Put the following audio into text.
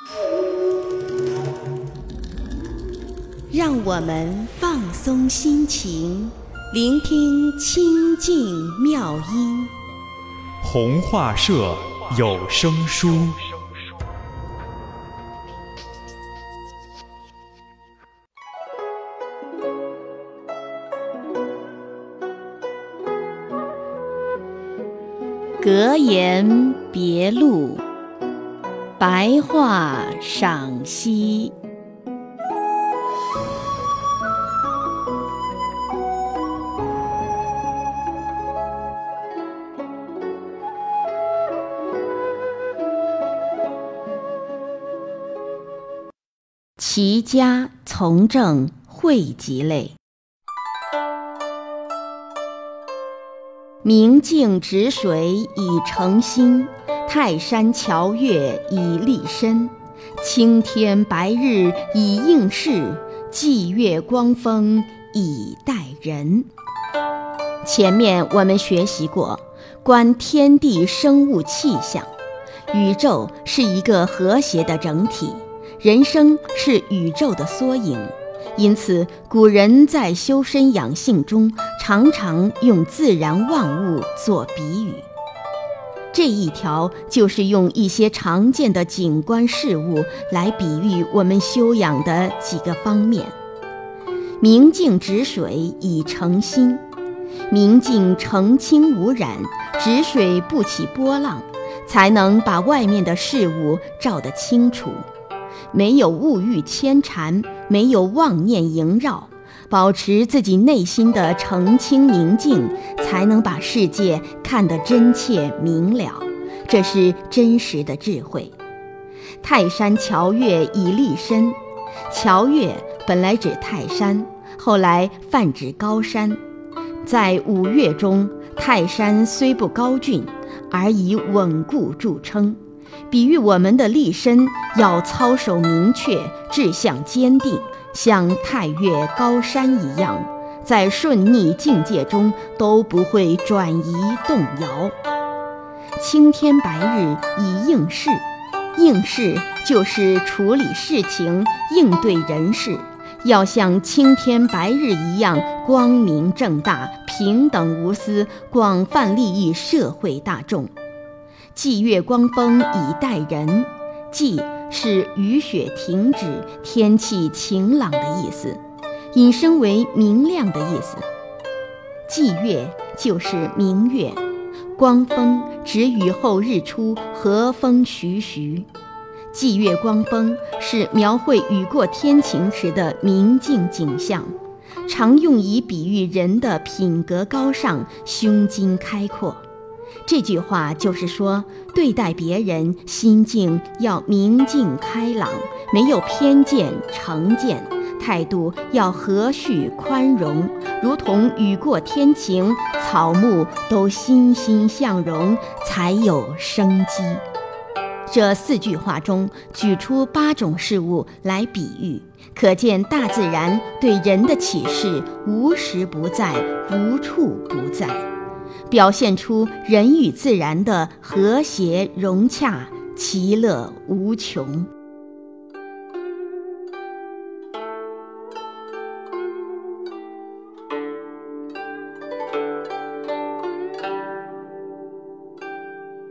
让我们放松心情，聆听清净妙音。 弘化社有声书。 格言别录，白话赏析。齐家从政汇集类。明镜止水以澄心，泰山乔岳以立身，青天白日以应世，霁月光风以待人。前面我们学习过，观天地生物气象，宇宙是一个和谐的整体，人生是宇宙的缩影。因此古人在修身养性中常常用自然万物做比喻。这一条就是用一些常见的景观事物来比喻我们修养的几个方面。明镜止水以澄心，明镜澄清无染，止水不起波浪，才能把外面的事物照得清楚。没有物欲牵缠，没有妄念萦绕，保持自己内心的澄清宁静，才能把世界看得真切明了。这是真实的智慧。泰山乔岳以立身，乔岳本来指泰山，后来泛指高山。在五岳中，泰山虽不高峻，而以稳固著称，比喻我们的立身要操守明确，志向坚定，像泰岳高山一样，在顺逆境界中都不会转移动摇。青天白日以应世，应世就是处理事情，应对人事，要像青天白日一样光明正大，平等无私，广泛利益社会大众。霁月光风以待人，霁是雨雪停止，天气晴朗的意思，引申为明亮的意思。霁月就是明月，光风指雨后日出，和风徐徐。霁月光风是描绘雨过天晴时的明净景象，常用以比喻人的品格高尚，胸襟开阔。这句话就是说，对待别人心境要明净开朗，没有偏见成见，态度要和煦宽容，如同雨过天晴，草木都欣欣向荣，才有生机。这4句话中举出8种事物来比喻，可见大自然对人的启示无时不在，无处不在，表现出人与自然的和谐融洽，其乐无穷。